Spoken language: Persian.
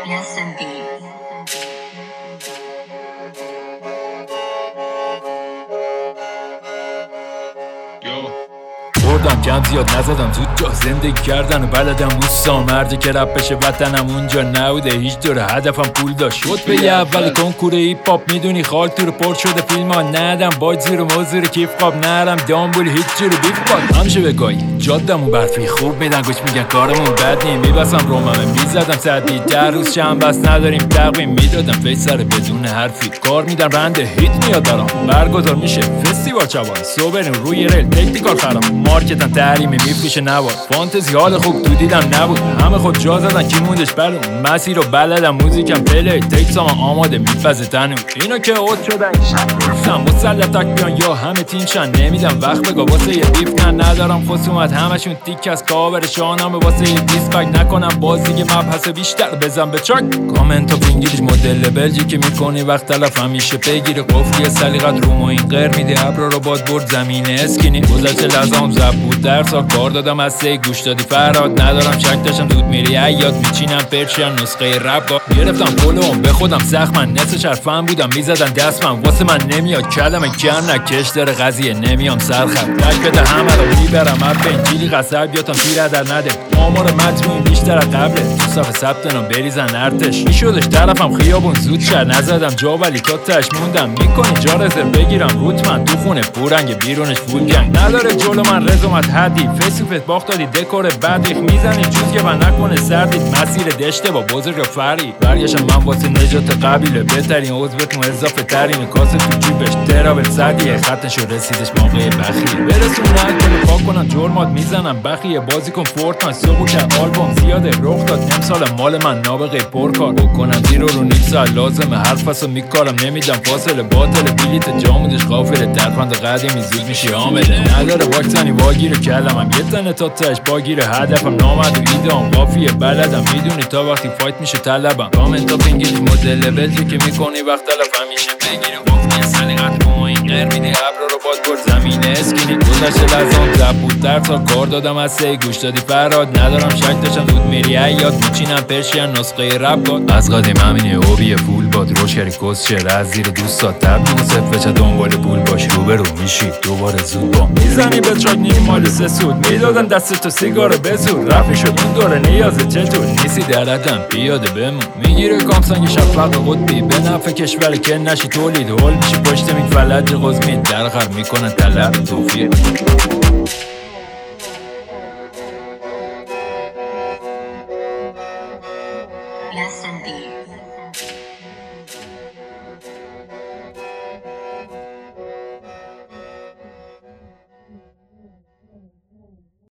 Listen beat. بردم کم زیاد نزدم زود جا زندگی کردن و بلدم اوستا مردی که رپ بشه وطنم اونجا نبوده هیچ دوره هدفم پول داشت شد به یه اول کنکور هیپ هاپ میدونی خال تو رو پر شده فیلم ها ندم باید زیر موزور کیف قاب نرم دامبول هیچ جور بیف باد همیشه بگاهی جادمون برفی خوب میدن گوش میگن کارمون بد نیم میبسم روممه میزدم سردی در روز شم بس نداریم تقویم میدادم فیس سر بدون حرفی کار میدم رنده هیت میاد برام برگزار میشه فستیوال چوان صبح روی ریل تکنیکال خرام مارکتن تحریمی میفروشه نوار فانتزی حال خوب تو دیدم نبود همه خود جا زدن کی موندش بلون مسیر رو بلدم موزیکم پلی تکسام آماده میپزه تنون اینا که اوت شدن شم مسلطک بیان یا همه تیم شن نمیدم وقت بگا واسه یه بیف ندارم خصومت همشون تیک از کاور شانم واسه یه دیسپک نکنم بازی مبحث بیشتر بزن به چاک کامنت و انگلیش مدل بلژیکی میکنی وقت تلف همیشه بگیره قفلی سلیقت روم و این غیر میده ابرا رو باد برد زمینه اسکینی گذشته لحظه‌ام زب بود در سال کار دادم از سه گوش دادی فراد ندارم شک داشتم زود میری عیاد میچینم پرشین نسخه رپ گرفتم پلوم به خودم سخت من نصف شرفم بودم میزدن دست من واسه من نمیاد کلمه گن نکش داره قضیه نمیام سرخط تک بده همه رو میبرم اب انجیلی قصبیاتم تیر در نده آمار مجموعی بیشتر از قبله تو صفحه ثبت نام بریزن ارتش میشدش طرفم خیابون زود شد نزدم جا ولی تا تش موندم میکنی جا رزر بگیرم روت من تو خونه پورنگ بیرونش فول گنگ نداره جلو من رزومت حدی فیسوفت باخت دادی دکور بعدیخ میزنی جوز که من نکنه سردید مسیر دشته با بزرگ فری برگشم من واسه نجات قبیله بهترین عضوتون اضافه ترین کاسه تو جیبش ترابل سردیه خطشو رسیدش موقع بخیه برسون نکنه پاک کنن جرمات میزنم بخیه بازی کن فورتنایت سوگو که آلبوم زیاده رخ داد امسال مال من نابغه پرکار بکنم زیرو رو نیم ساعت لازمه حرفسو میکارم نمیدم فاصله باطل بلیت جامودش غافله درفند قدیمی زود میشی عامله نداره واکسنی واگیر کلمم یه تنه تا تش باگیر هدفم نامد و ایدام قافیه بلدم میدونی تا وقتی فایت میشه طلبم کامنت اپ انگلیش مدل بلژیکی میکنی وقت تلف همیشه بگیره قفلی سلیقت رو این غیر میده ابرا رو باد برد زمینه اسکینی گذشته لحظه‌ام زب بود در سال کار دادم از سه گوش دادی فراد ندارم شک داشتم زود میری عیاد میچینم پرشین نسخه رپ از قدیم همینه اوبی فول باد روشری کس شه از زیر دوستات تبدیل صفر چه دنبال پول باش روبرو میشی دوباره زود با میزنی به چاک نیم مال سه سود میدادن دست تو سیگار بزور رفی شد اون دوره نیازه چطور نیستی دردم پیاده بمون میگیره کامسنگ شفق قطبی به نفع کشور که نشی تولید هول میشی پشت میگ فلج قزمی درغر میکنن طلب توفیق Listen beat.